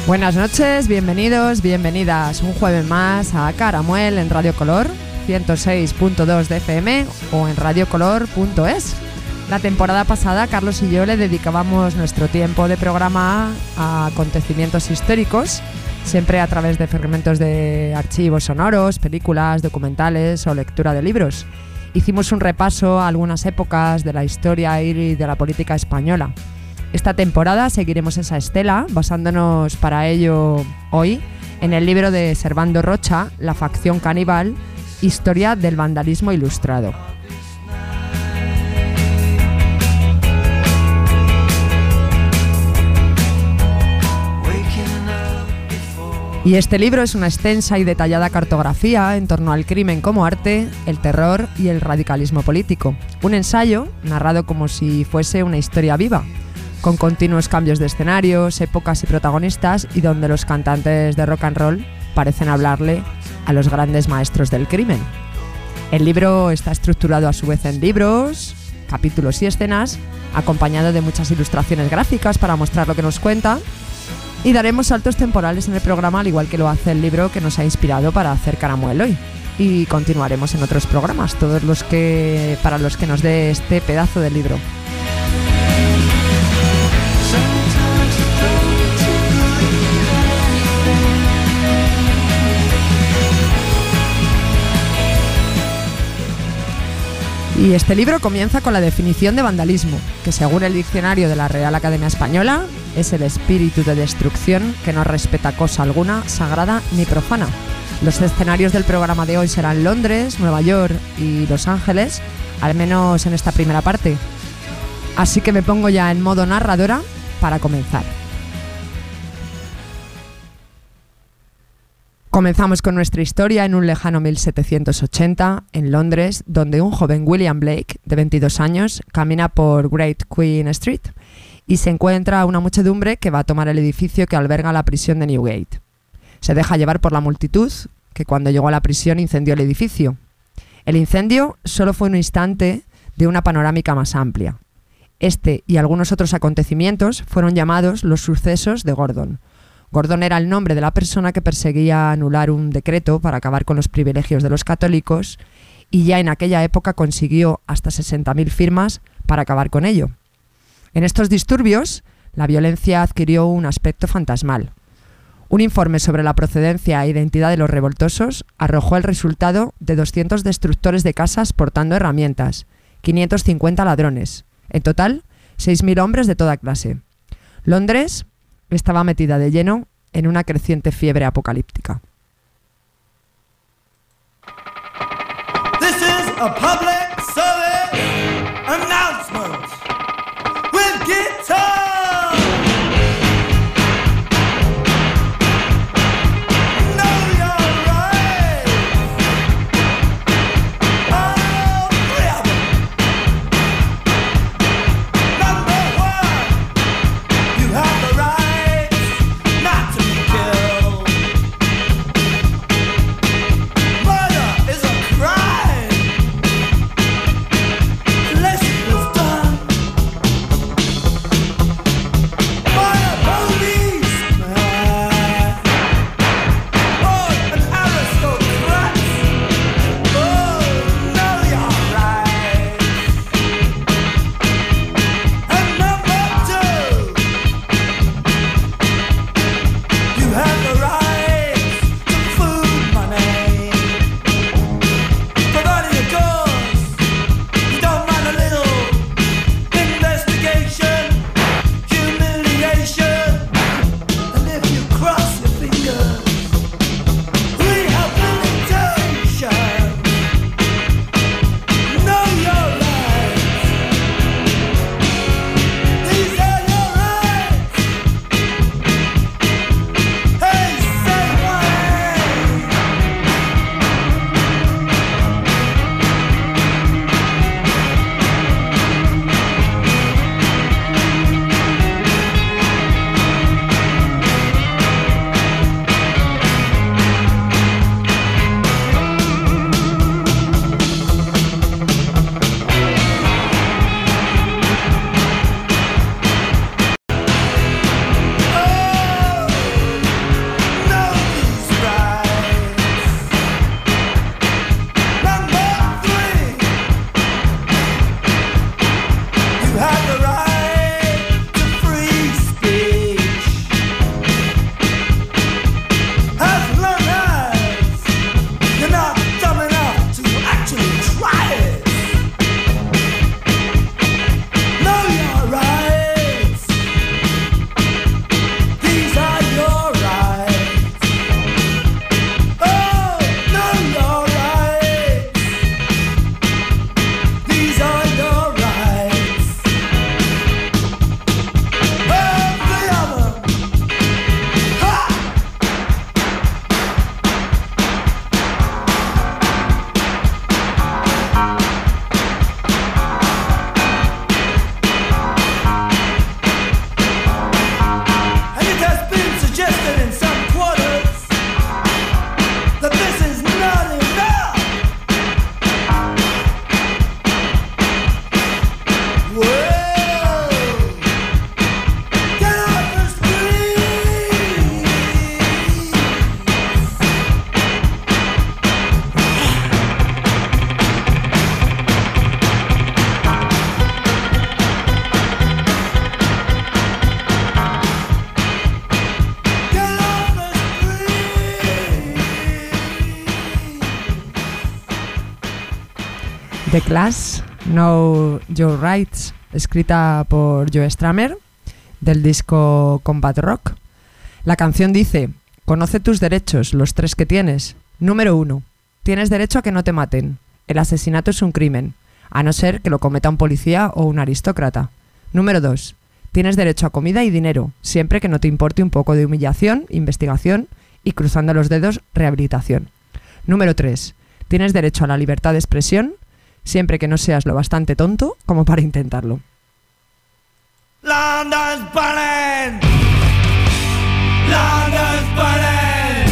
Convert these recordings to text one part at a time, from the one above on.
Buenas noches, bienvenidos, bienvenidas un jueves más a Caramuel en Radio Color 106.2 de FM o en radiocolor.es. La temporada pasada Carlos y yo le dedicábamos nuestro tiempo de programa a acontecimientos históricos, siempre a través de fragmentos de archivos sonoros, películas, documentales o lectura de libros. Hicimos un repaso a algunas épocas de la historia y de la política española. Esta temporada seguiremos esa estela, basándonos para ello hoy en el libro de Servando Rocha, La facción caníbal, historia del vandalismo ilustrado. Y este libro es una extensa y detallada cartografía en torno al crimen como arte, el terror y el radicalismo político. Un ensayo narrado como si fuese una historia viva, con continuos cambios de escenarios, épocas y protagonistas, y donde los cantantes de rock and roll parecen hablarle a los grandes maestros del crimen. El libro está estructurado a su vez en libros, capítulos y escenas, acompañado de muchas ilustraciones gráficas para mostrar lo que nos cuenta, y daremos saltos temporales en el programa, al igual que lo hace el libro que nos ha inspirado para hacer Caramuel hoy. Y continuaremos en otros programas, todos los que para los que nos dé este pedazo de libro. Y este libro comienza con la definición de vandalismo, que según el diccionario de la Real Academia Española es el espíritu de destrucción que no respeta cosa alguna, sagrada ni profana. Los escenarios del programa de hoy serán Londres, Nueva York y Los Ángeles, al menos en esta primera parte. Así que me pongo ya en modo narradora para comenzar. Comenzamos con nuestra historia en un lejano 1780, en Londres, donde un joven William Blake, de 22 años, camina por Great Queen Street y se encuentra una muchedumbre que va a tomar el edificio que alberga la prisión de Newgate. Se deja llevar por la multitud, que cuando llegó a la prisión incendió el edificio. El incendio solo fue un instante de una panorámica más amplia. Este y algunos otros acontecimientos fueron llamados los sucesos de Gordon. Gordon era el nombre de la persona que perseguía anular un decreto para acabar con los privilegios de los católicos, y ya en aquella época consiguió hasta 60.000 firmas para acabar con ello. En estos disturbios, la violencia adquirió un aspecto fantasmal. Un informe sobre la procedencia e identidad de los revoltosos arrojó el resultado de 200 destructores de casas portando herramientas, 550 ladrones, en total 6.000 hombres de toda clase. Londres estaba metida de lleno en una creciente fiebre apocalíptica. This is a public service announcement with guitar. Murder is a crime. The Clash, Know Your Rights, escrita por Joe Strummer, del disco Combat Rock. La canción dice: conoce tus derechos, los 3 que tienes. Número 1. Tienes derecho a que no te maten. El asesinato es un crimen, a no ser que lo cometa un policía o un aristócrata. Número 2. Tienes derecho a comida y dinero, siempre que no te importe un poco de humillación, investigación y, cruzando los dedos, rehabilitación. Número 3. Tienes derecho a la libertad de expresión, siempre que no seas lo bastante tonto como para intentarlo. London's burning! London's burning!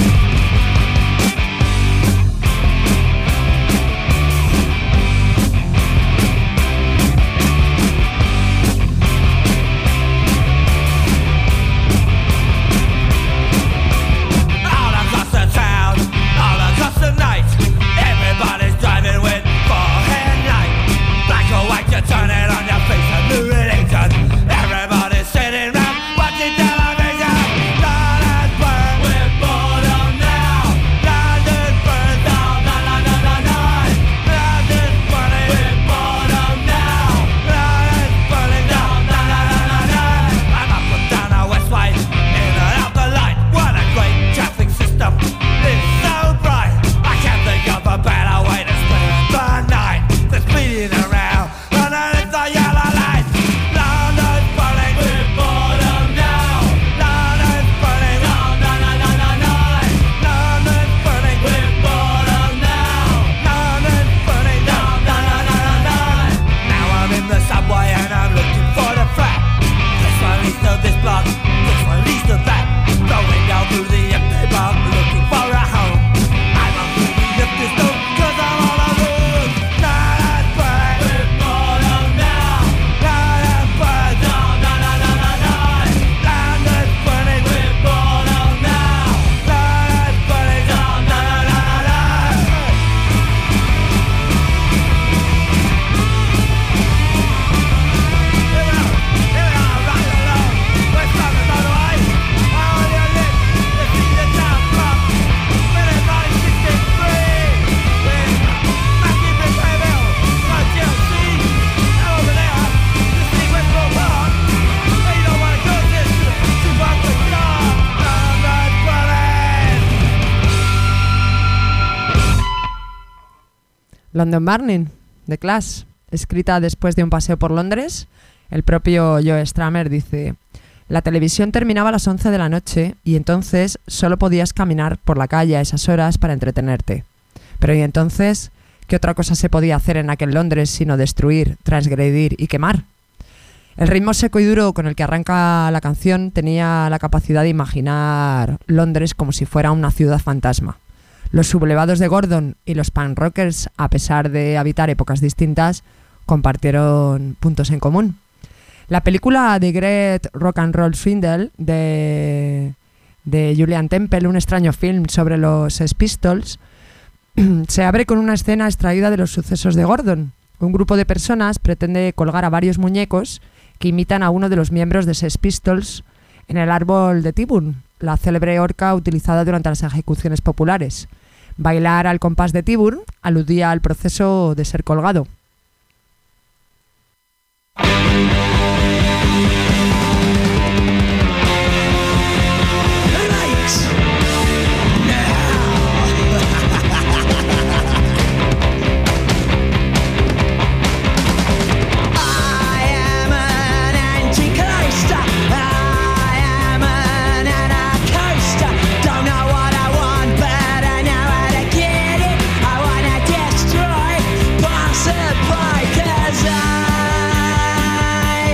All across the town, all across the night, everybody's driving with forehead light. Black or white, you turn it on your face and new religion. Everybody's sitting round watching television. London's burn, we're bored now. London's burn down, na na na na na. London's burning, we're bored now. London's burning down, na na na na na. I'm up and down the Westway, in and out the light. What a great traffic system! It's so bright. I can't think of a better way to spend the night. They're speeding around underneath the yellow light. London's burning, we're bored now. London's burning, na na na na na na. London's burning, we're bored now. London's burning, na na na na na na. Now I'm in the subway and I'm looking for the flat. This one leads to this block, this one leads to that. Going down through the empty block, looking for a home. I'm on the empty stone, 'cause I'm all alone. London's burning, we're bored now. London's burning, na na na na na. London's burning, we're bored now. London's burning, na na na na na. Here we are, right along. West London, by the way. How on your lips? Let's see the town clock. Minute 9:63. With Mackie Bill, no TLC. And over there, you see Westport Park. But you don't want to go this to Buckley Star. London's burning. London Burning, The Clash, escrita después de un paseo por Londres. El propio Joe Strummer dice: la televisión terminaba a las 11 de la noche y entonces solo podías caminar por la calle a esas horas para entretenerte. Pero ¿y entonces qué otra cosa se podía hacer en aquel Londres sino destruir, transgredir y quemar? El ritmo seco y duro con el que arranca la canción tenía la capacidad de imaginar Londres como si fuera una ciudad fantasma. Los sublevados de Gordon y los punk rockers, a pesar de habitar épocas distintas, compartieron puntos en común. La película The Great Rock and Roll Swindle de Julian Temple, un extraño film sobre los Sex Pistols, se abre con una escena extraída de los sucesos de Gordon. Un grupo de personas pretende colgar a varios muñecos que imitan a uno de los miembros de Sex Pistols en el árbol de Tyburn, la célebre horca utilizada durante las ejecuciones populares. Bailar al compás de Tyburn aludía al proceso de ser colgado. Destroy, boss it, boy, 'cause I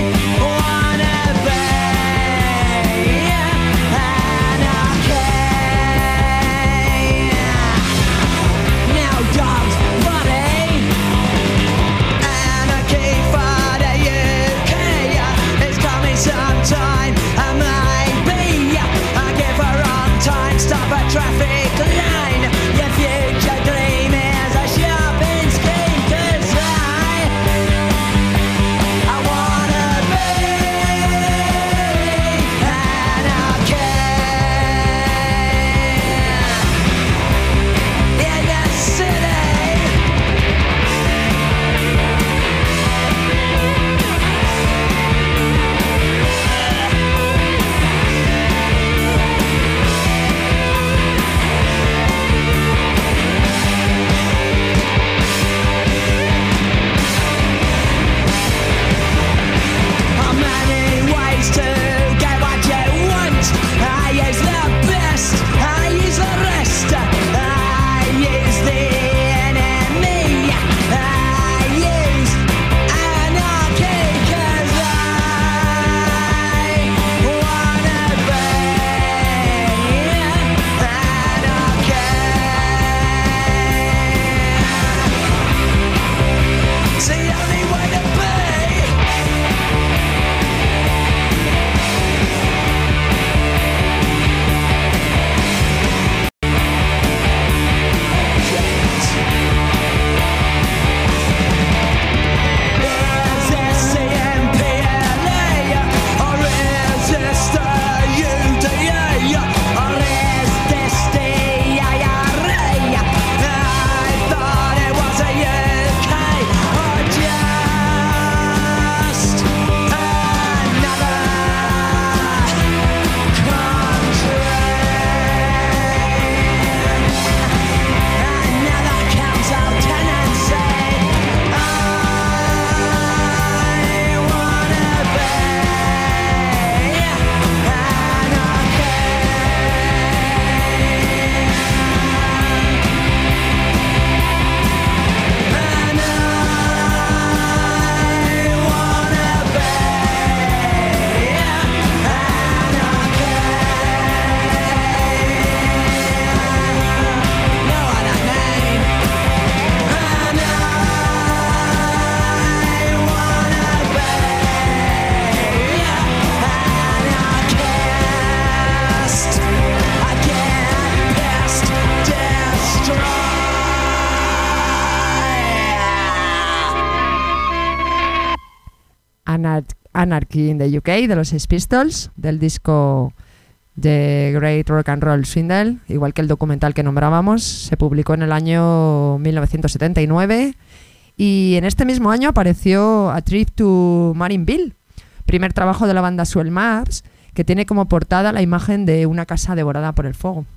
Anarchy in the UK de los Sex Pistols, del disco The Great Rock and Roll Swindle, igual que el documental que nombrábamos. Se publicó en el año 1979 y en este mismo año apareció A Trip to Marineville, primer trabajo de la banda Swell Maps, que tiene como portada la imagen de una casa devorada por el fuego.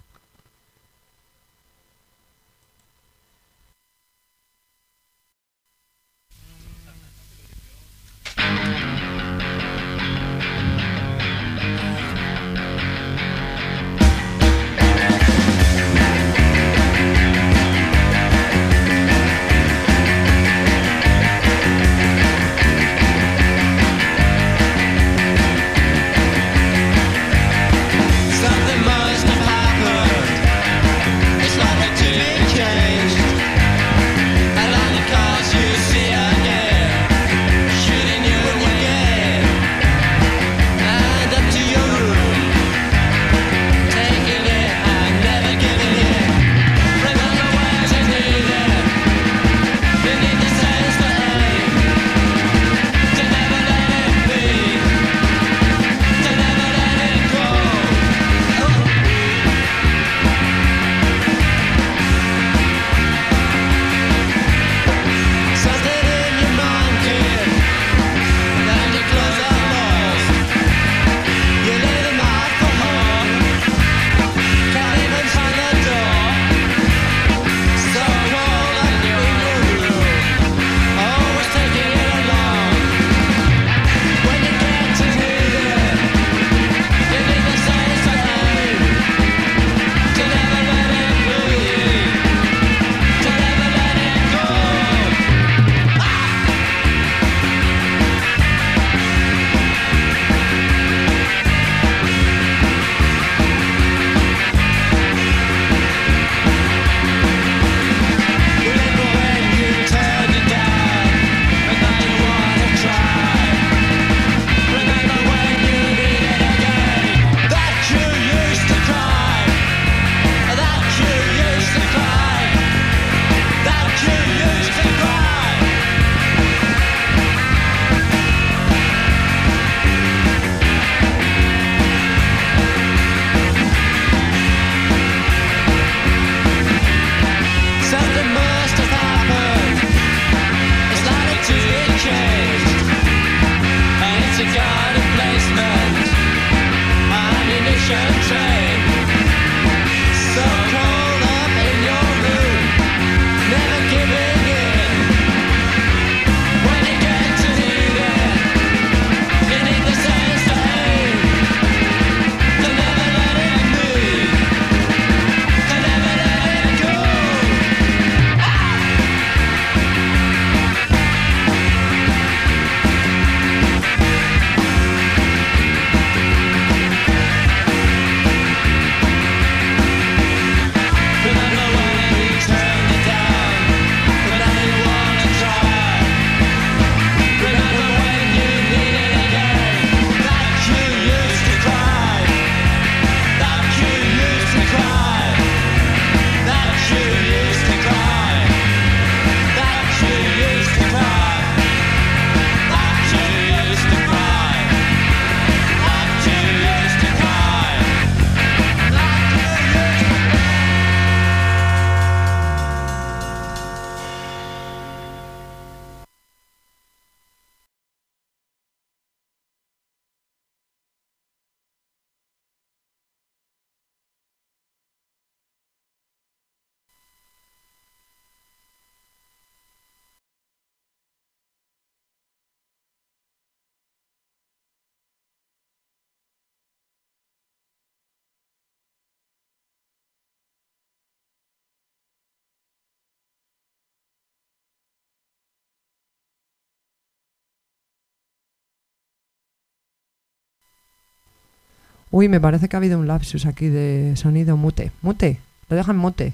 Uy, me parece que ha habido un lapsus aquí de sonido mute. Mute, lo dejan mute.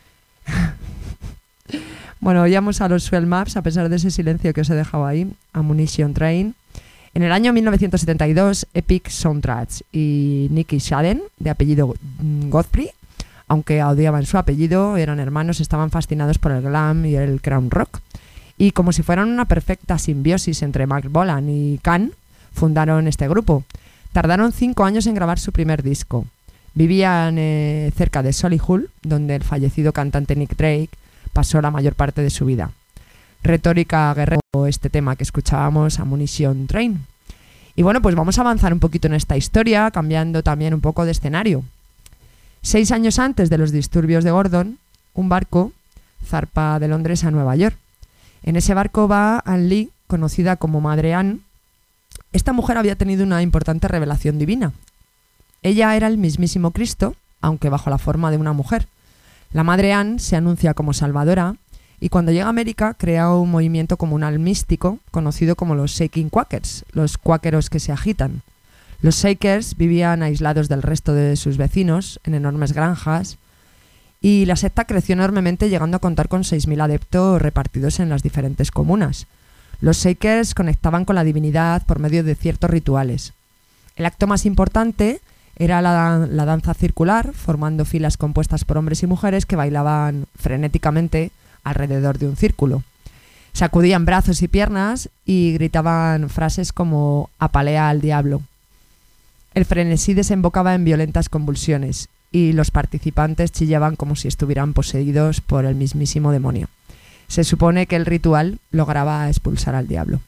Bueno, oíamos a los Swell Maps, a pesar de ese silencio que os he dejado ahí, Ammunition Train. En el año 1972, Epic Soundtracks y Nicky Shaden, de apellido Godfrey, aunque odiaban su apellido, eran hermanos, estaban fascinados por el glam y el crown rock. Y como si fueran una perfecta simbiosis entre Mark Bolan y Can, fundaron este grupo. Tardaron 5 años en grabar su primer disco. Vivían cerca de Solihull, donde el fallecido cantante Nick Drake pasó la mayor parte de su vida. Retórica guerrera, este tema que escuchábamos, Ammunition Train. Y bueno, pues vamos a avanzar un poquito en esta historia, cambiando también un poco de escenario. 6 años antes de los disturbios de Gordon, un barco zarpa de Londres a Nueva York. En ese barco va Anne Lee, conocida como Madre Anne. Esta mujer había tenido una importante revelación divina. Ella era el mismísimo Cristo, aunque bajo la forma de una mujer. La Madre Anne se anuncia como salvadora y cuando llega a América crea un movimiento comunal místico conocido como los Shaking Quakers, los cuáqueros que se agitan. Los Shakers vivían aislados del resto de sus vecinos en enormes granjas y la secta creció enormemente, llegando a contar con 6.000 adeptos repartidos en las diferentes comunas. Los Shakers conectaban con la divinidad por medio de ciertos rituales. El acto más importante era la danza circular, formando filas compuestas por hombres y mujeres que bailaban frenéticamente alrededor de un círculo. Sacudían brazos y piernas y gritaban frases como «apalea al diablo». El frenesí desembocaba en violentas convulsiones y los participantes chillaban como si estuvieran poseídos por el mismísimo demonio. Se supone que el ritual lograba expulsar al diablo.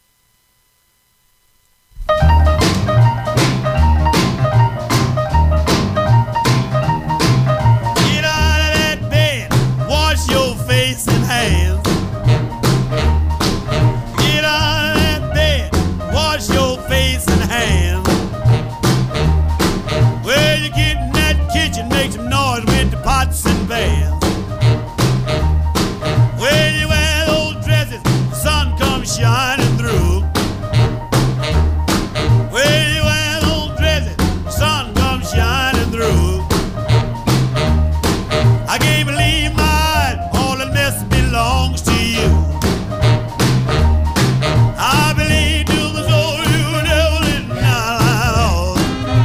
Shining through. When you wear those dresses, the sun comes shining through. I can't believe mine, all the mess belongs to you. I believe to the soul you devil is not at all.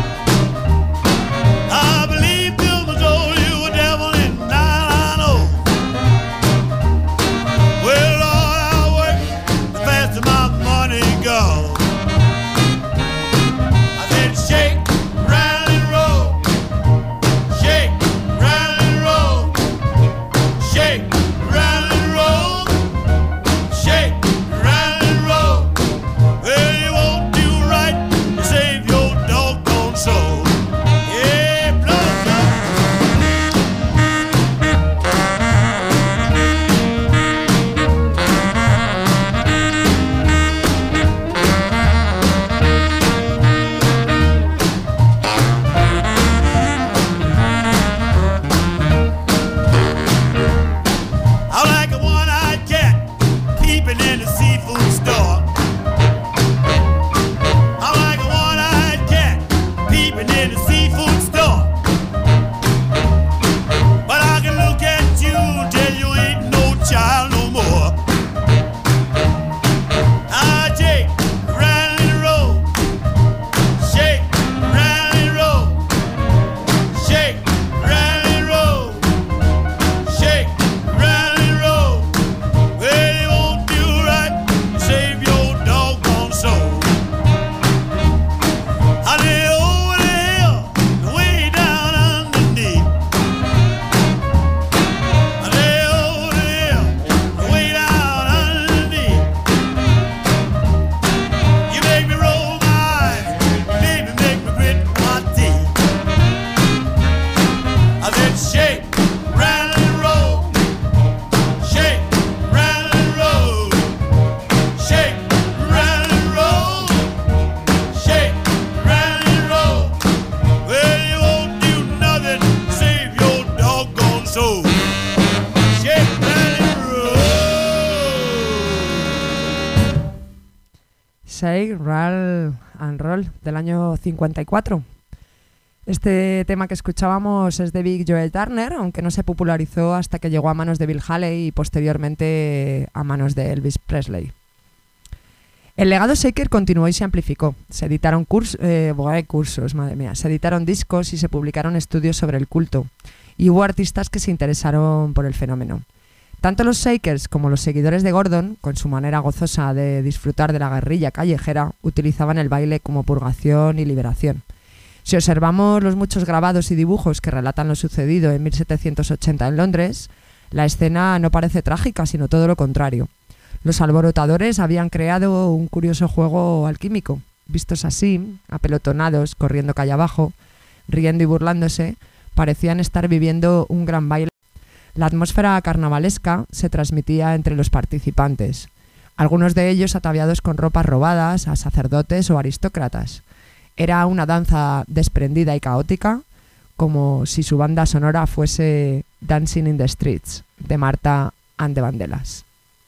I believe to the soul you devil is not at all. Well, Lord, I work the faster my money goes. I said shake, rattle and roll. Shake, rattle and roll. Shake, rattle and roll. Shake, rattle and roll. Well, you won't do right to save your doggone soul. Yeah, blood, blood. I'm like a one-eyed cat peeping in the seafood store. I'm like a one-eyed cat peeping in the seafood store. But I can look at you till you ain't no child no more. I shake, rattle and roll. Shake, rattle and roll. Shake, rattle and roll. Shake, rattle and roll. Well, you won't do right to save your doggone soul. I lay over the hill, way down underneath. I lay over the hill, way down underneath. You make me roll my eyes, baby, make me grit my teeth. I said shake, rattle and roll. Shake, rattle and roll. Shake, rattle and roll. Shake, rattle and roll. Well, you won't do nothing to save your doggone soul. Shake, rattle and roll. Shake, Rattle and Roll, del año 54. Este tema que escuchábamos es de Big Joe Turner, aunque no se popularizó hasta que llegó a manos de Bill Haley y posteriormente a manos de Elvis Presley. El legado Shaker continuó y se amplificó. Se editaron cursos, madre mía. Se editaron discos y se publicaron estudios sobre el culto. Y hubo artistas que se interesaron por el fenómeno. Tanto los Shakers como los seguidores de Gordon, con su manera gozosa de disfrutar de la guerrilla callejera, utilizaban el baile como purgación y liberación. Si observamos los muchos grabados y dibujos que relatan lo sucedido en 1780 en Londres, la escena no parece trágica, sino todo lo contrario. Los alborotadores habían creado un curioso juego alquímico. Vistos así, apelotonados, corriendo calle abajo, riendo y burlándose, parecían estar viviendo un gran baile. La atmósfera carnavalesca se transmitía entre los participantes, algunos de ellos ataviados con ropas robadas a sacerdotes o aristócratas. Era una danza desprendida y caótica, como si su banda sonora fuese Dancing in the Streets, de Marta and the Vandellas.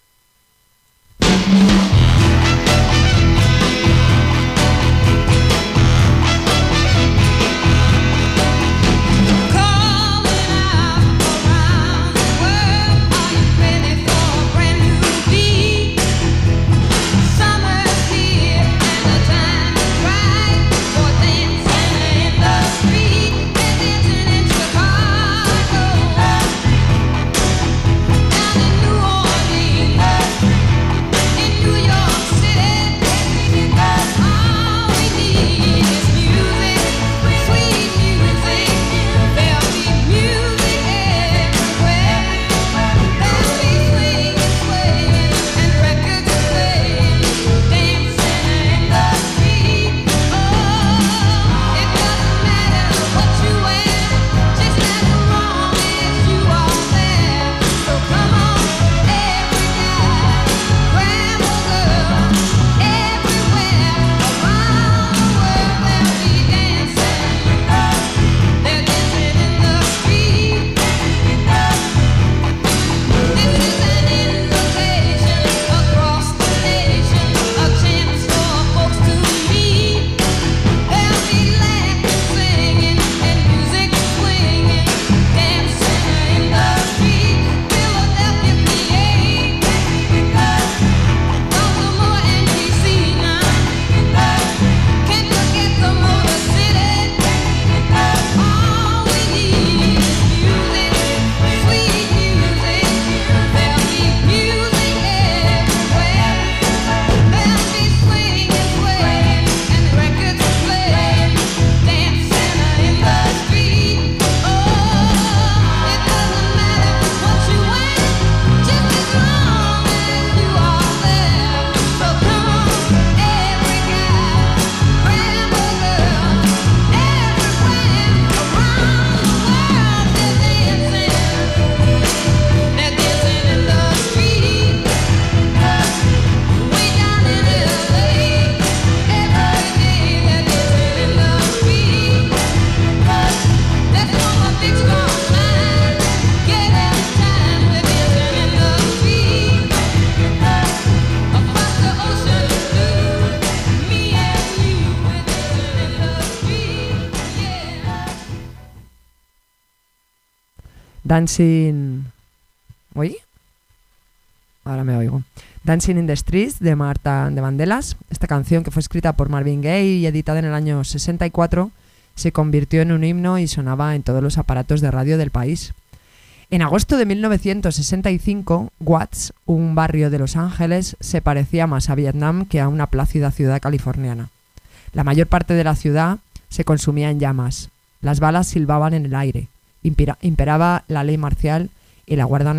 Dancing... ¿Oí? Ahora me oigo. Dancing in the Streets, de Marta and the Vandellas. Esta canción, que fue escrita por Marvin Gaye y editada en el año 64, se convirtió en un himno y sonaba en todos los aparatos de radio del país. En agosto de 1965, Watts, un barrio de Los Ángeles, se parecía más a Vietnam que a una plácida ciudad californiana. La mayor parte de la ciudad se consumía en llamas. Las balas silbaban en el aire. Imperaba la ley marcial y la Guardia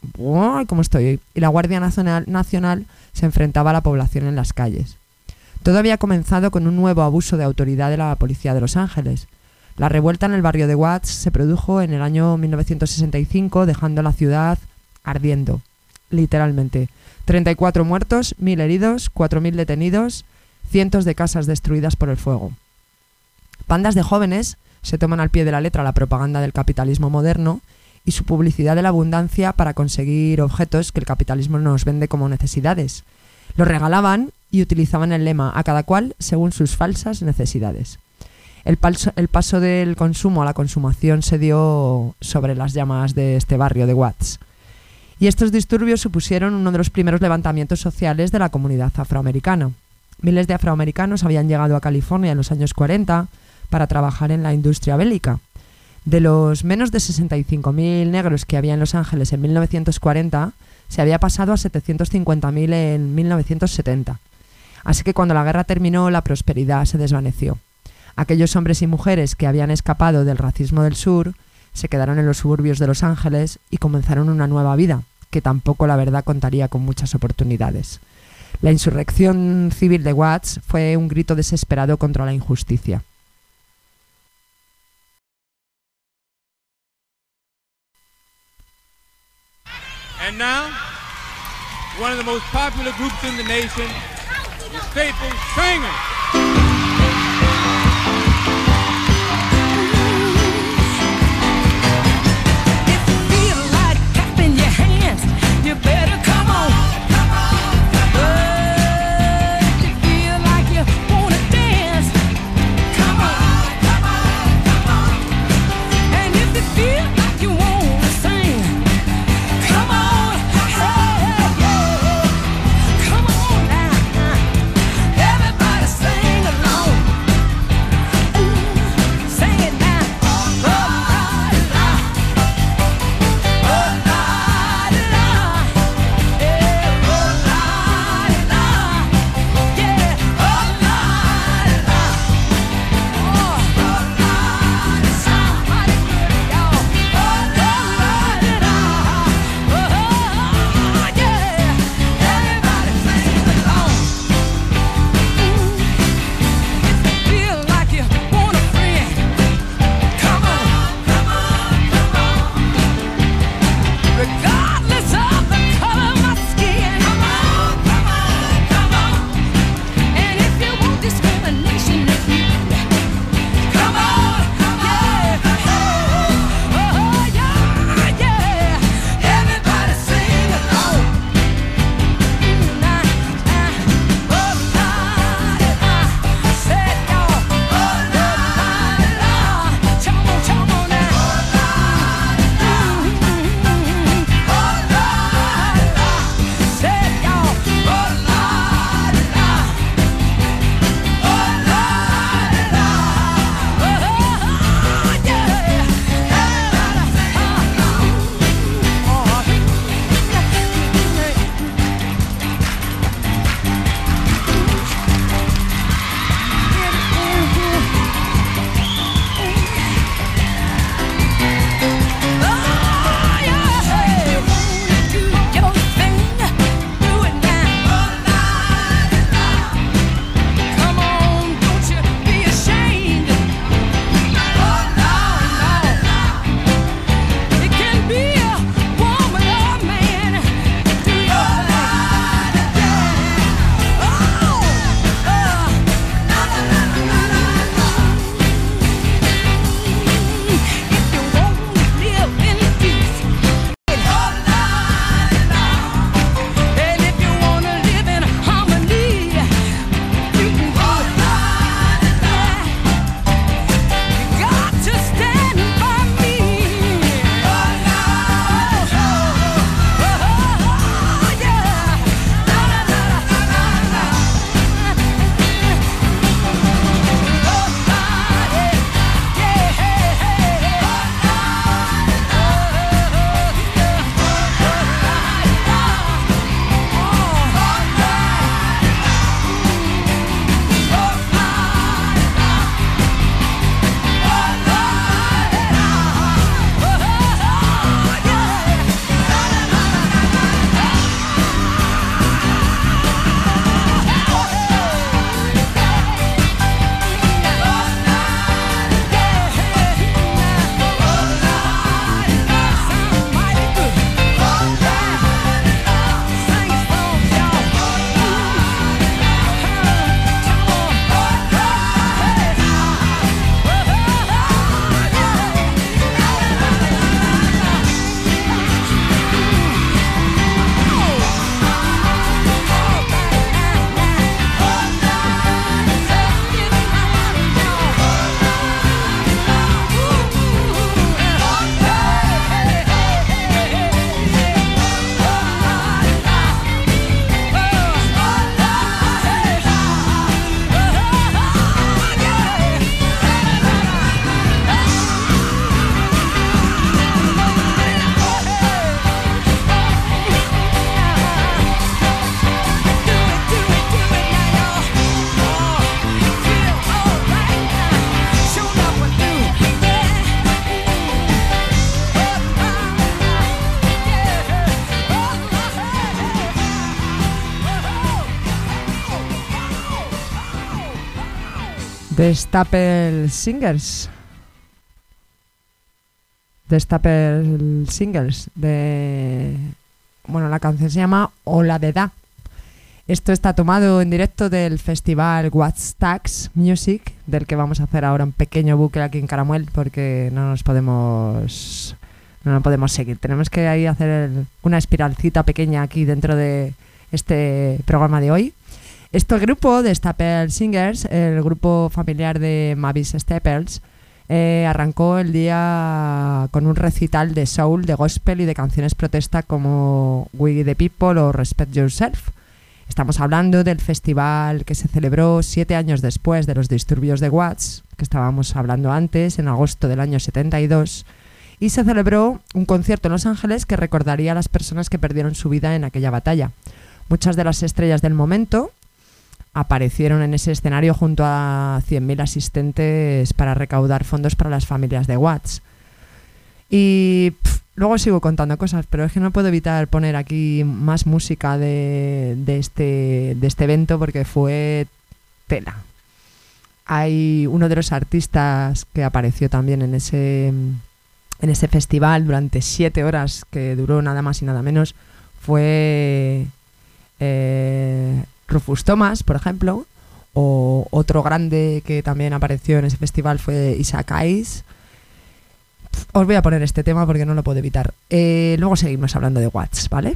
Nacional se enfrentaba a la población en las calles. Todo había comenzado con un nuevo abuso de autoridad de la policía de Los Ángeles. La revuelta en el barrio de Watts se produjo en el año 1965, dejando la ciudad ardiendo, literalmente. 34 muertos, 1.000 heridos, 4.000 detenidos, cientos de casas destruidas por el fuego. Bandas de jóvenes se toman al pie de la letra la propaganda del capitalismo moderno y su publicidad de la abundancia para conseguir objetos que el capitalismo nos vende como necesidades. Los regalaban y utilizaban el lema "a cada cual según sus falsas necesidades". El paso del consumo a la consumación se dio sobre las llamas de este barrio de Watts. Y estos disturbios supusieron uno de los primeros levantamientos sociales de la comunidad afroamericana. Miles de afroamericanos habían llegado a California en los años 40 para trabajar en la industria bélica. De los menos de 65.000 negros que había en Los Ángeles en 1940, se había pasado a 750.000 en 1970. Así que cuando la guerra terminó, la prosperidad se desvaneció. Aquellos hombres y mujeres que habían escapado del racismo del sur se quedaron en los suburbios de Los Ángeles y comenzaron una nueva vida, que tampoco, la verdad, contaría con muchas oportunidades. La insurrección civil de Watts fue un grito desesperado contra la injusticia. And now, one of the most popular groups in the nation, the Staple Singers. If you feel like clapping your hands, you better come on. If you feel like you wanna dance, come on. And if you feel like you wanna sing, come on. Hey, come on now. Everybody sing along. The Staple Singers. The Staple Singers. Bueno, la canción se llama Ola de Da. Esto está tomado en directo del festival Wattstax Music, del que vamos a hacer ahora un pequeño bucle aquí en Caramuel, porque no nos podemos seguir. Tenemos que ahí hacer una espiralcita pequeña aquí dentro de este programa de hoy. Este grupo de Staple Singers, el grupo familiar de Mavis Staples, arrancó el día con un recital de soul, de gospel y de canciones protesta como We the People o Respect Yourself. Estamos hablando del festival que se celebró 7 años después de los disturbios de Watts, que estábamos hablando antes, en agosto del año 72, y se celebró un concierto en Los Ángeles que recordaría a las personas que perdieron su vida en aquella batalla. Muchas de las estrellas del momento aparecieron en ese escenario junto a 100.000 asistentes para recaudar fondos para las familias de Watts. Y luego sigo contando cosas, pero es que no puedo evitar poner aquí más música de este evento porque fue tela. Hay uno de los artistas que apareció también en ese festival durante 7 horas, que duró nada más y nada menos, fue Rufus Thomas, por ejemplo, o otro grande que también apareció en ese festival fue Isaac Hayes. Os voy a poner este tema porque no lo puedo evitar. Luego seguimos hablando de Watts, ¿vale?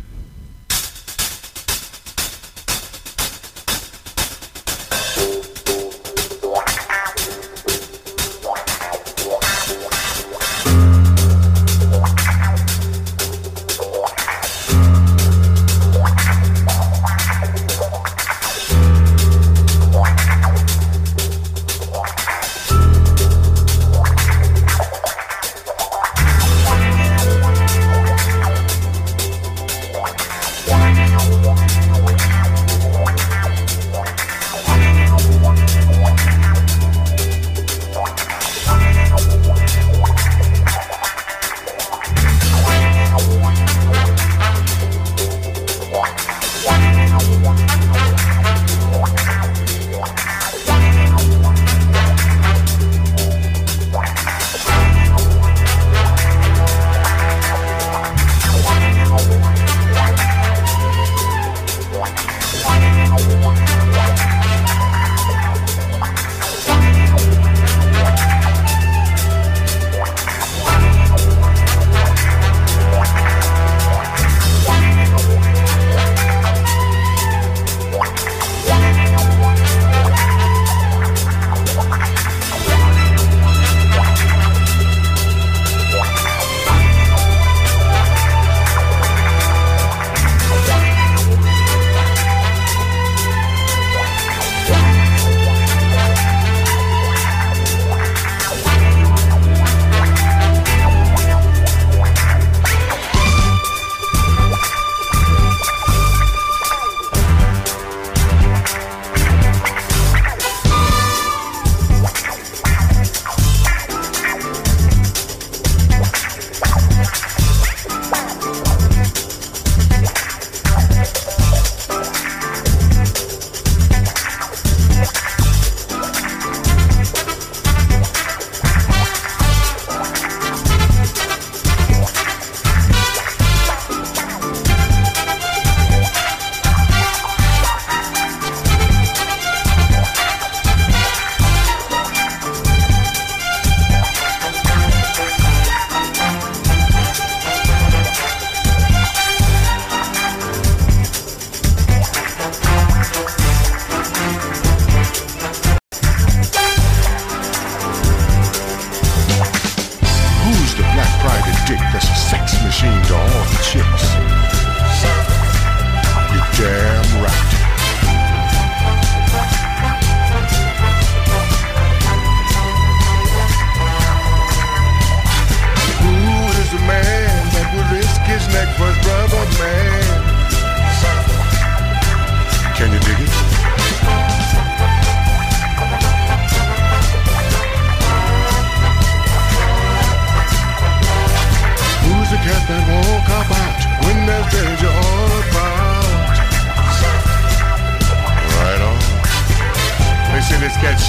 That walk about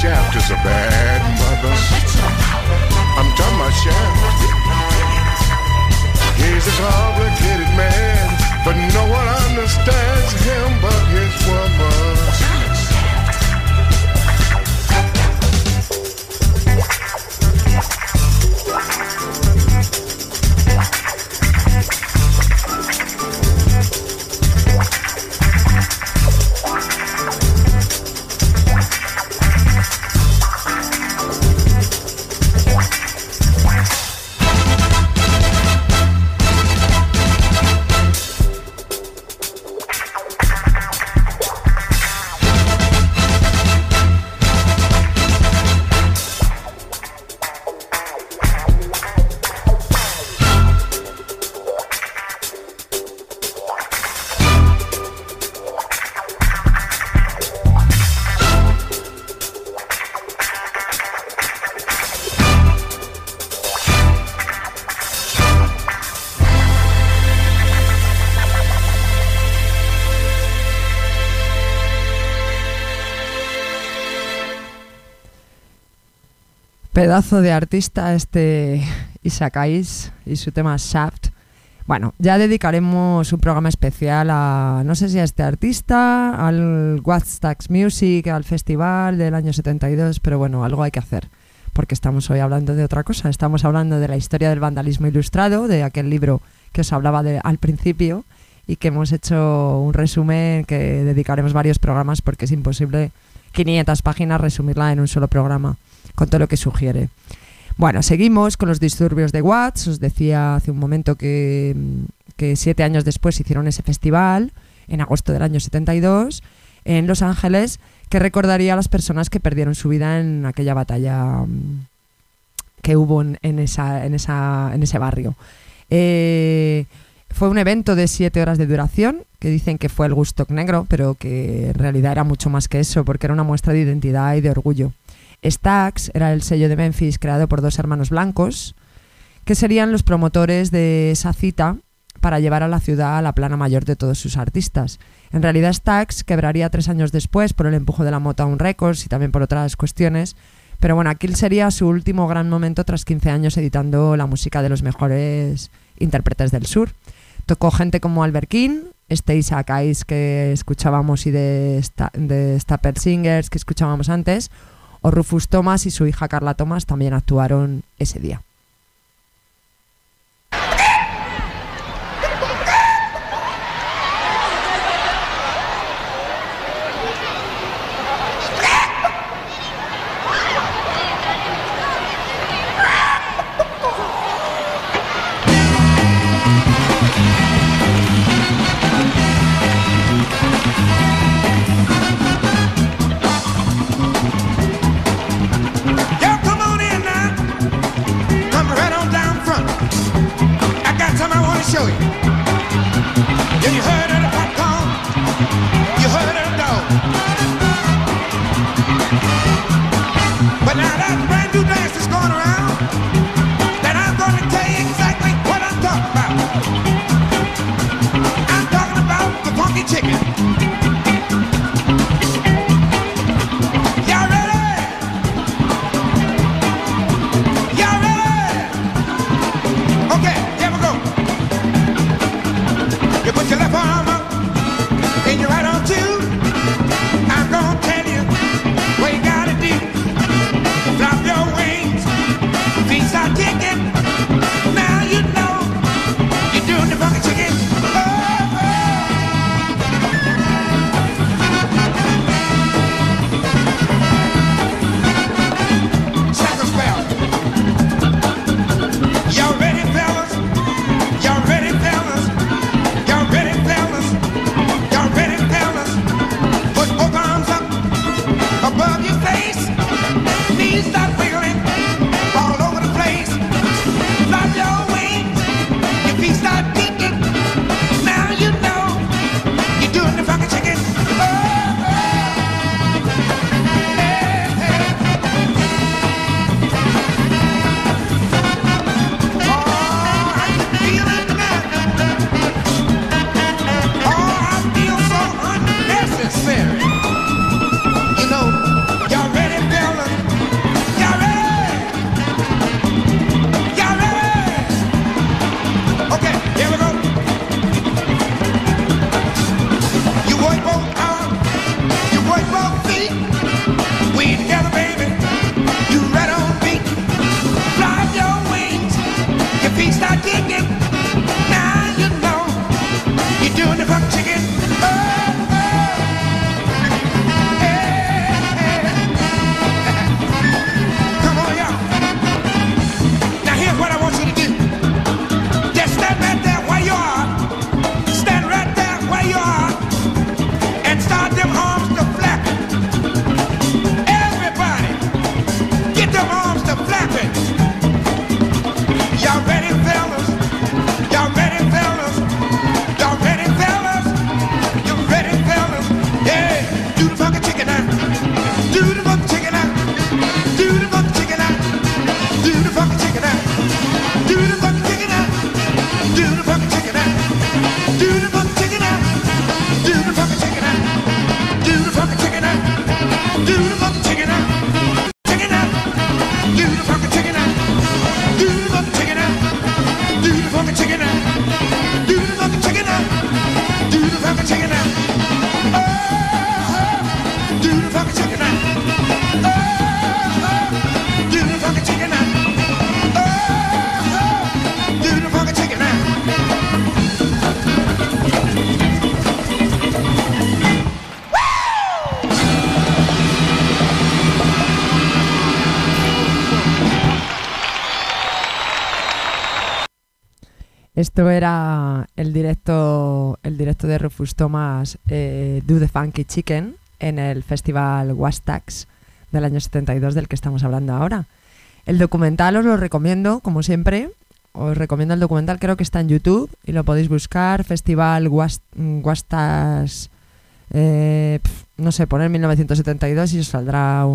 Shaft is a bad mother. I'm talking about Shaft. He's a complicated man, but no one understands him but his woman. Pedazo de artista este Isaac Hayes y su tema Shaft. Bueno, ya dedicaremos un programa especial a, no sé si a este artista, al Woodstock Music, al festival del año 72, pero bueno, algo hay que hacer, porque estamos hoy hablando de otra cosa. Estamos hablando de la historia del vandalismo ilustrado, de aquel libro que os hablaba al principio, y que hemos hecho un resumen que dedicaremos varios programas, porque es imposible 500 páginas resumirla en un solo programa, con todo lo que sugiere. Bueno, seguimos con los disturbios de Watts. Os decía hace un momento que 7 años después hicieron ese festival, en agosto del año 72, en Los Ángeles, que recordaría a las personas que perdieron su vida en aquella batalla que hubo en ese barrio. Fue un evento de 7 horas de duración, que dicen que fue el Woodstock negro, pero que en realidad era mucho más que eso, porque era una muestra de identidad y de orgullo. Stax era el sello de Memphis creado por 2 hermanos blancos, que serían los promotores de esa cita para llevar a la ciudad a la plana mayor de todos sus artistas. En realidad Stax quebraría 3 años después por el empujo de la Motown Records y también por otras cuestiones, pero bueno, aquí sería su último gran momento tras 15 años editando la música de los mejores intérpretes del sur. Tocó gente como Albert King, este Isaac Hayes que escuchábamos y de Staple Singers que escuchábamos antes, o Rufus Thomas y su hija Carla Thomas también actuaron ese día. Show you. Yeah, you heard of the popcorn, you heard of the dog. But now that brand new dance that's going around, then I'm going to tell you exactly what I'm talking about. I'm talking about the funky chicken. Y'all ready? Y'all ready? Okay, here we go. You put your left arm up and your right arm too. I'm gonna tell you what you gotta do. Flop your wings, feet start kicking. Now you know you're doing the funky chicken. Oh, oh. Esto era el directo de Rufus Thomas, Do the Funky Chicken, en el festival Wastax del año 72 del que estamos hablando ahora. El documental os lo recomiendo, como siempre. Os recomiendo el documental, creo que está en YouTube y lo podéis buscar. Festival Wastax, no sé, poner 1972 y os saldrá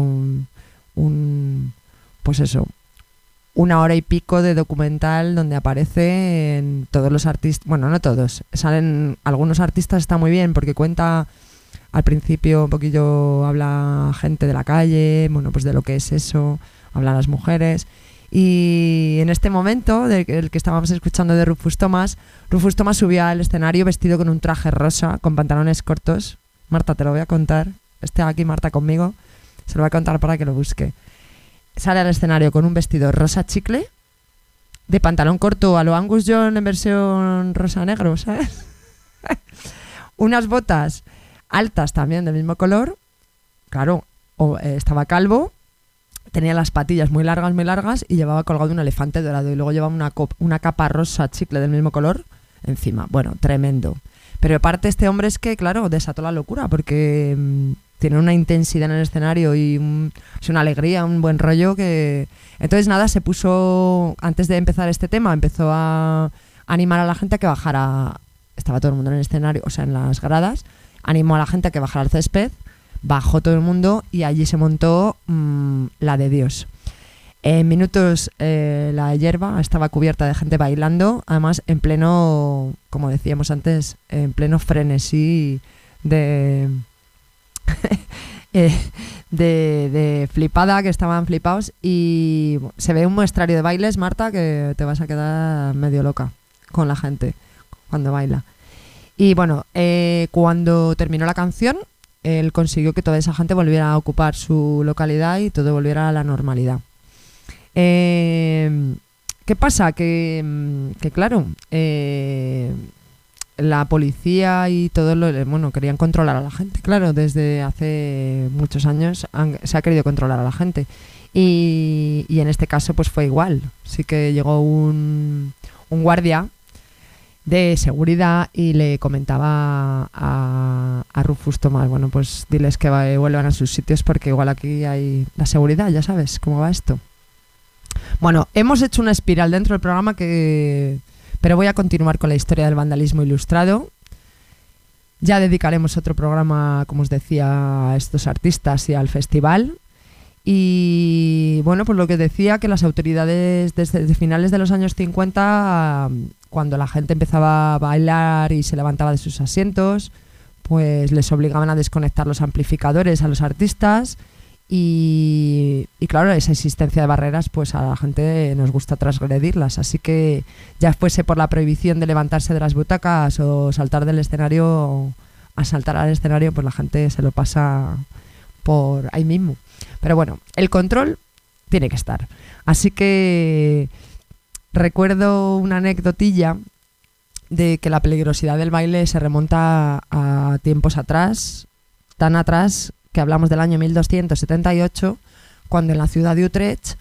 pues eso, 1 hora y pico de documental donde aparecen todos los artistas. Bueno, no todos, salen algunos artistas, está muy bien porque cuenta al principio un poquillo, habla gente de la calle, bueno, pues de lo que es eso, hablan las mujeres. Y en este momento, el que estábamos escuchando de Rufus Thomas subió al escenario vestido con un traje rosa, con pantalones cortos. Marta, te lo voy a contar. Está aquí Marta conmigo. Se lo voy a contar para que lo busque. Sale al escenario con un vestido rosa chicle, de pantalón corto a lo Angus Young en versión rosa-negro, ¿sabes? Unas botas altas también del mismo color. Claro, estaba calvo. Tenía las patillas muy largas y llevaba colgado un elefante dorado y luego llevaba una capa rosa chicle del mismo color encima. Bueno, tremendo. Pero aparte este hombre es que, claro, desató la locura porque tiene una intensidad en el escenario y es una alegría, un buen rollo que... Entonces nada, se puso, antes de empezar este tema, empezó a animar a la gente a que bajara. Estaba todo el mundo en el escenario, o sea, en las gradas. Animó a la gente a que bajara al césped. Bajó todo el mundo y allí se montó la de Dios. En minutos la hierba estaba cubierta de gente bailando, además en pleno, como decíamos antes, en pleno frenesí de flipada, que estaban flipados. Y se ve un muestrario de bailes, Marta, que te vas a quedar medio loca con la gente cuando baila. Y bueno, cuando terminó la canción, él consiguió que toda esa gente volviera a ocupar su localidad y todo volviera a la normalidad. ¿Qué pasa? Que claro, la policía y todo querían controlar a la gente. Claro, desde hace muchos años se ha querido controlar a la gente. Y en este caso pues fue igual. Sí que llegó un guardia de seguridad y le comentaba a Rufus Thomas, bueno, pues diles que vuelvan a sus sitios porque igual aquí hay la seguridad, ya sabes cómo va esto. Bueno, hemos hecho una espiral dentro del programa pero voy a continuar con la historia del vandalismo ilustrado. Ya dedicaremos otro programa, como os decía, a estos artistas y al festival. Y bueno, pues lo que decía, que las autoridades desde finales de los años 50, cuando la gente empezaba a bailar y se levantaba de sus asientos, pues les obligaban a desconectar los amplificadores a los artistas y claro, esa existencia de barreras, pues a la gente nos gusta transgredirlas, así que ya fuese por la prohibición de levantarse de las butacas o saltar del escenario, a saltar al escenario, pues la gente se lo pasa por ahí mismo. Pero bueno, el control tiene que estar. Así que recuerdo una anécdotilla de que la peligrosidad del baile se remonta a tiempos atrás, tan atrás que hablamos del año 1278, cuando en la ciudad de Utrecht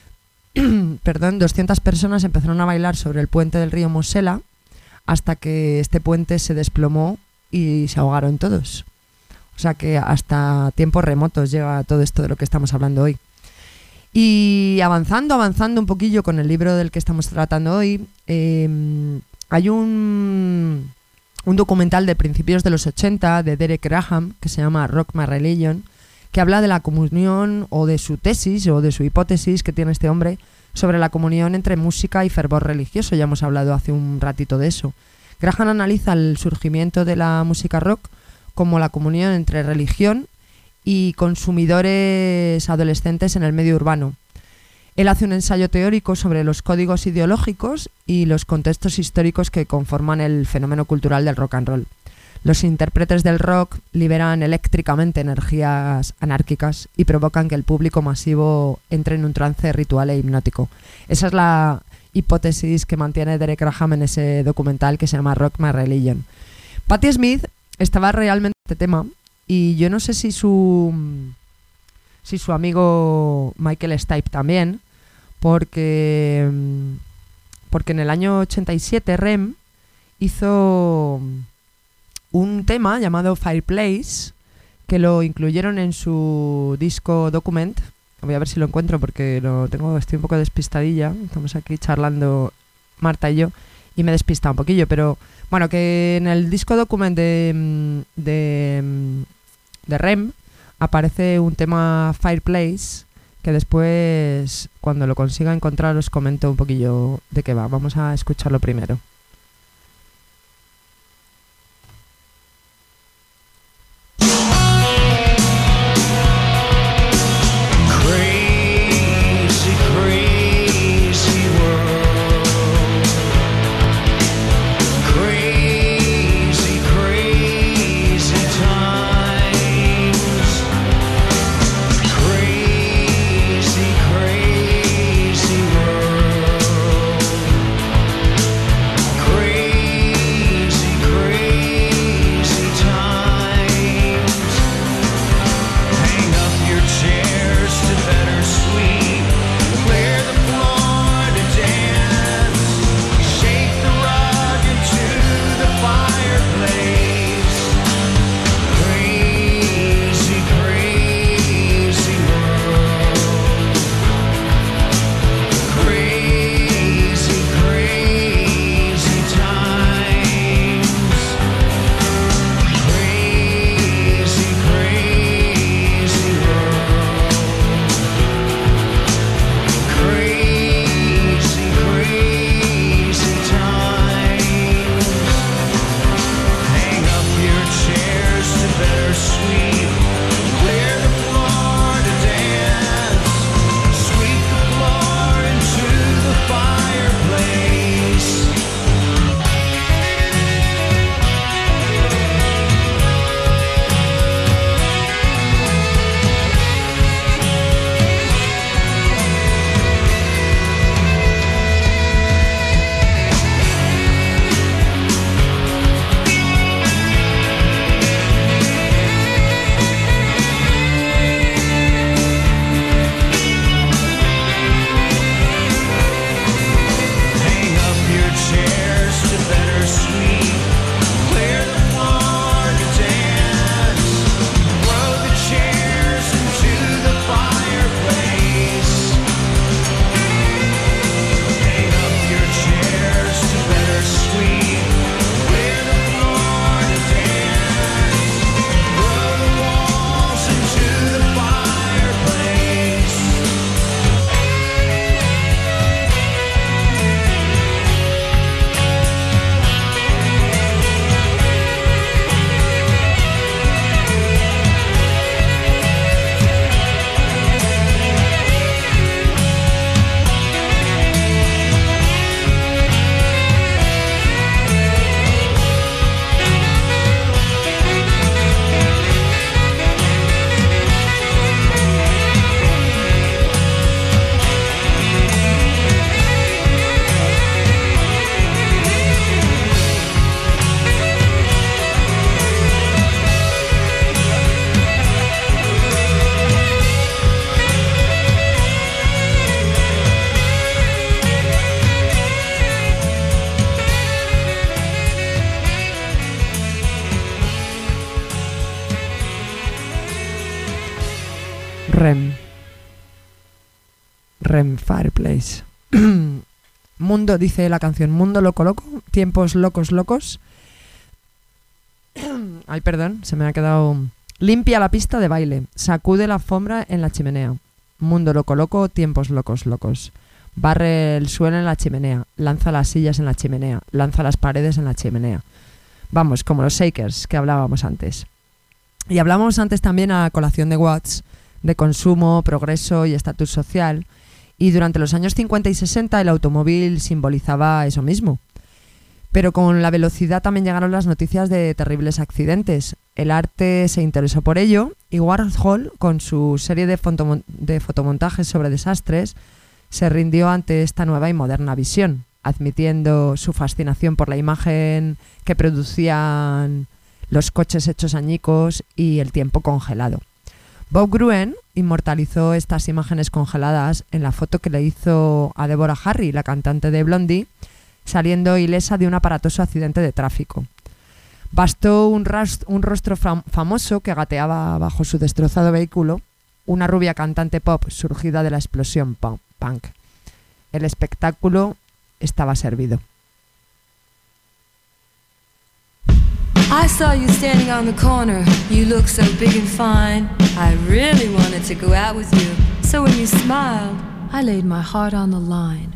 200 personas empezaron a bailar sobre el puente del río Mosela hasta que este puente se desplomó y se ahogaron todos. O sea que hasta tiempos remotos llega todo esto de lo que estamos hablando hoy. Y avanzando un poquillo con el libro del que estamos tratando hoy, hay un documental de principios de los 80 de Derek Graham que se llama Rock My Religion, que habla de la comunión, o de su tesis o de su hipótesis que tiene este hombre sobre la comunión entre música y fervor religioso. Ya hemos hablado hace un ratito de eso. Graham analiza el surgimiento de la música rock como la comunión entre religión y consumidores adolescentes en el medio urbano. Él hace un ensayo teórico sobre los códigos ideológicos y los contextos históricos que conforman el fenómeno cultural del rock and roll. Los intérpretes del rock liberan eléctricamente energías anárquicas y provocan que el público masivo entre en un trance ritual e hipnótico. Esa es la hipótesis que mantiene Derek Graham en ese documental que se llama Rock My Religion. Patti Smith estaba realmente en este tema y yo no sé si su amigo Michael Stipe también, porque porque en el año 87 Rem hizo un tema llamado Fireplace, que lo incluyeron en su disco Document. Voy a ver si lo encuentro porque estoy un poco despistadilla. Estamos aquí charlando Marta y yo y me despista un poquillo, pero bueno, que en el disco Document de Rem aparece un tema Fireplace, que después, cuando lo consiga encontrar, os comento un poquillo de qué va. Vamos a escucharlo primero. Rem Fireplace. Mundo, dice la canción, mundo loco loco, tiempos locos locos. Ay, perdón, se me ha quedado. Limpia la pista de baile, sacude la alfombra en la chimenea. Mundo loco loco, tiempos locos locos. Barre el suelo en la chimenea, lanza las sillas en la chimenea, lanza las paredes en la chimenea. Vamos, como los Shakers que hablábamos antes. Y hablamos antes también a colación de Watts, de consumo, progreso y estatus social. Y durante los años 50 y 60 el automóvil simbolizaba eso mismo. Pero con la velocidad también llegaron las noticias de terribles accidentes. El arte se interesó por ello y Warhol, con su serie de fotomontajes sobre desastres, se rindió ante esta nueva y moderna visión, admitiendo su fascinación por la imagen que producían los coches hechos añicos y el tiempo congelado. Bob Gruen, inmortalizó estas imágenes congeladas en la foto que le hizo a Deborah Harry, la cantante de Blondie, saliendo ilesa de un aparatoso accidente de tráfico. Bastó un rostro famoso que gateaba bajo su destrozado vehículo, una rubia cantante pop surgida de la explosión punk. El espectáculo estaba servido. I saw you standing on the corner. You look so big and fine. I really wanted to go out with you. So when you smiled, I laid my heart on the line.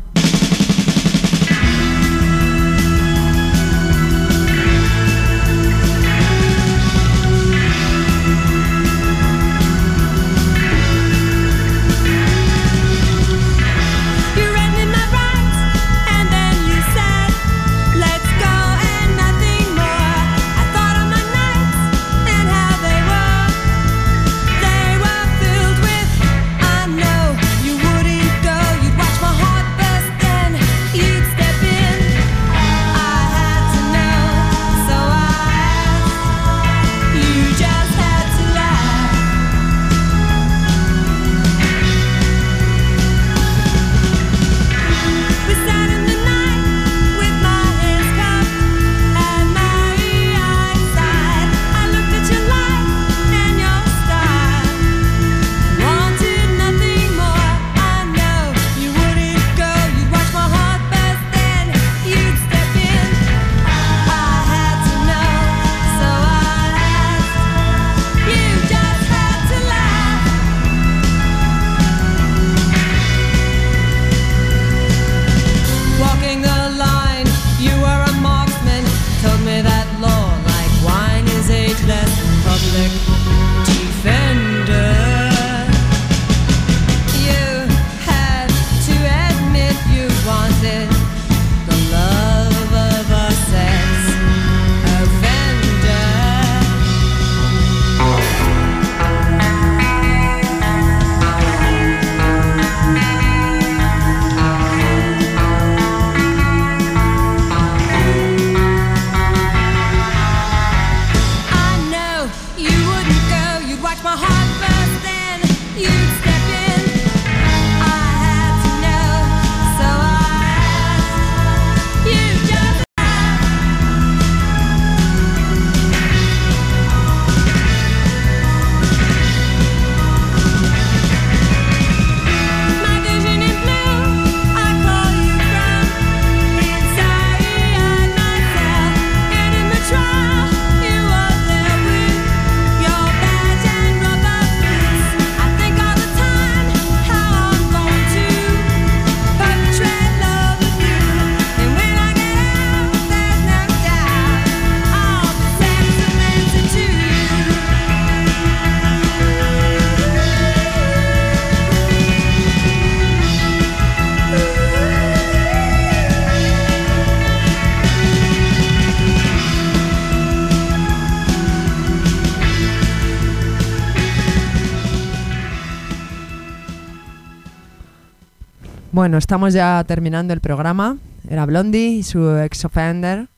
Bueno, estamos ya terminando el programa. Era Blondie y su Ex-Offender.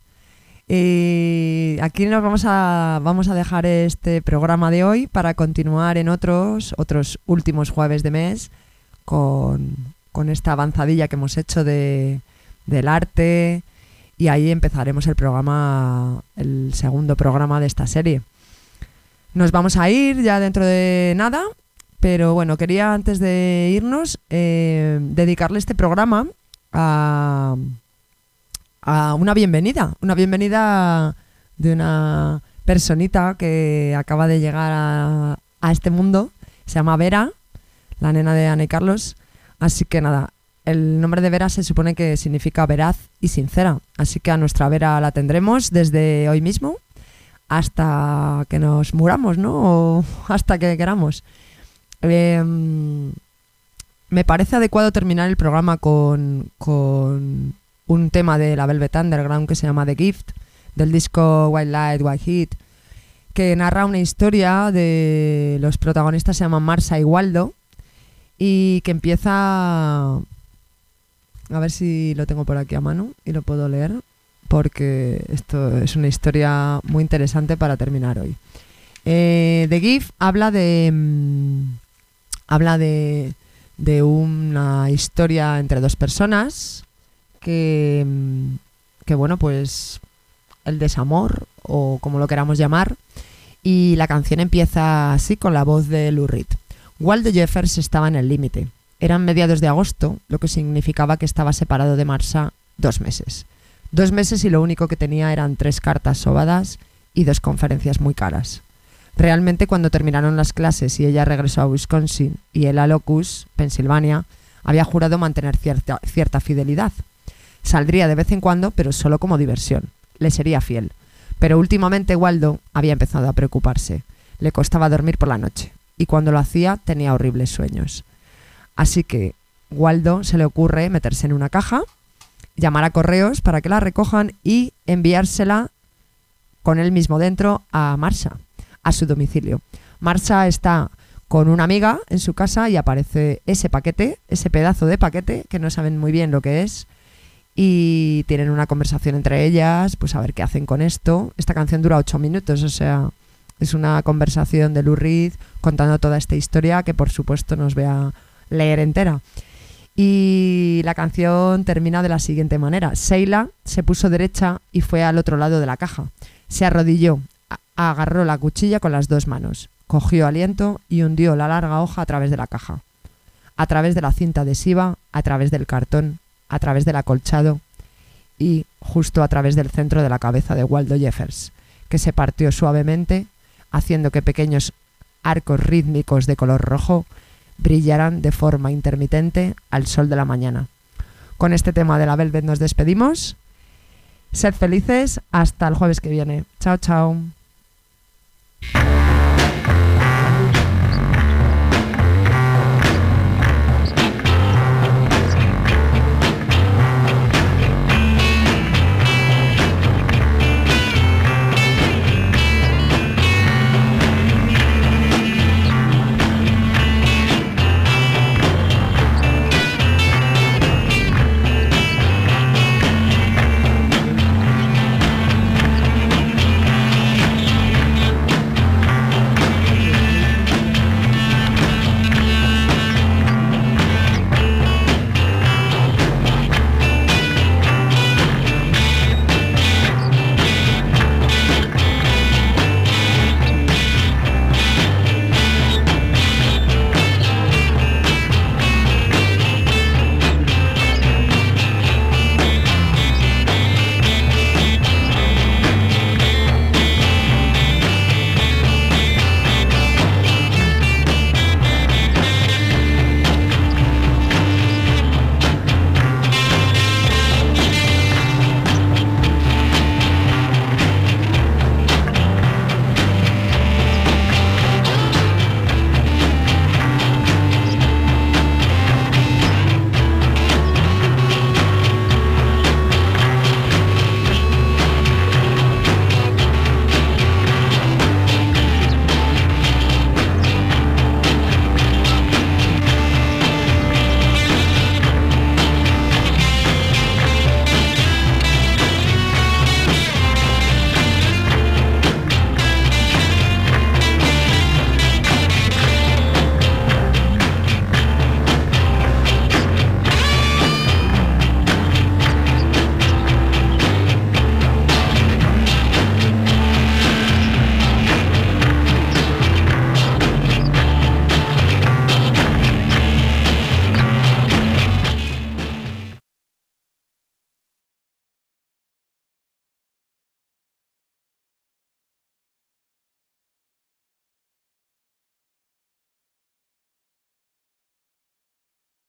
Y aquí nos vamos a dejar este programa de hoy para continuar en otros últimos jueves de mes con esta avanzadilla que hemos hecho del arte, y ahí empezaremos el segundo programa de esta serie. Nos vamos a ir ya dentro de nada, pero bueno, quería antes de irnos dedicarle este programa a una bienvenida de una personita que acaba de llegar a este mundo. Se llama Vera, la nena de Ana y Carlos. Así que nada, el nombre de Vera se supone que significa veraz y sincera. Así que a nuestra Vera la tendremos desde hoy mismo hasta que nos muramos, ¿no? O hasta que queramos. Me parece adecuado terminar el programa con un tema de la Velvet Underground que se llama The Gift, del disco White Light, White Heat, que narra una historia de los protagonistas, se llaman Marsa y Waldo, y que empieza... A ver si lo tengo por aquí a mano y lo puedo leer, porque esto es una historia muy interesante para terminar hoy. The Gift habla de Habla de una historia entre dos personas que bueno, pues el desamor, o como lo queramos llamar, y la canción empieza así con la voz de Lou Reed. Waldo Jeffers estaba en el límite. Eran mediados de agosto, lo que significaba que estaba separado de Marsha 2 meses. 2 meses y lo único que tenía eran 3 cartas sobadas y 2 conferencias muy caras. Realmente, cuando terminaron las clases y ella regresó a Wisconsin y él a Locust, Pensilvania, había jurado mantener cierta fidelidad. Saldría de vez en cuando, pero solo como diversión. Le sería fiel. Pero últimamente Waldo había empezado a preocuparse. Le costaba dormir por la noche y cuando lo hacía tenía horribles sueños. Así que Waldo se le ocurre meterse en una caja, llamar a correos para que la recojan y enviársela con él mismo dentro a Marsha, a su domicilio. Marsha está con una amiga en su casa y aparece ese paquete, ese pedazo de paquete que no saben muy bien lo que es, y tienen una conversación entre ellas, pues a ver qué hacen con esto. Esta canción dura 8 minutos, o sea, es una conversación de Lou Reed contando toda esta historia que por supuesto nos voy a leer entera. Y la canción termina de la siguiente manera. Sheila se puso derecha y fue al otro lado de la caja. Se arrodilló, agarró la cuchilla con las 2 manos, cogió aliento y hundió la larga hoja a través de la caja, a través de la cinta adhesiva, a través del cartón, a través del acolchado y justo a través del centro de la cabeza de Waldo Jeffers, que se partió suavemente, haciendo que pequeños arcos rítmicos de color rojo brillaran de forma intermitente al sol de la mañana. Con este tema de la Velvet nos despedimos. Sed felices, hasta el jueves que viene. Chao, chao.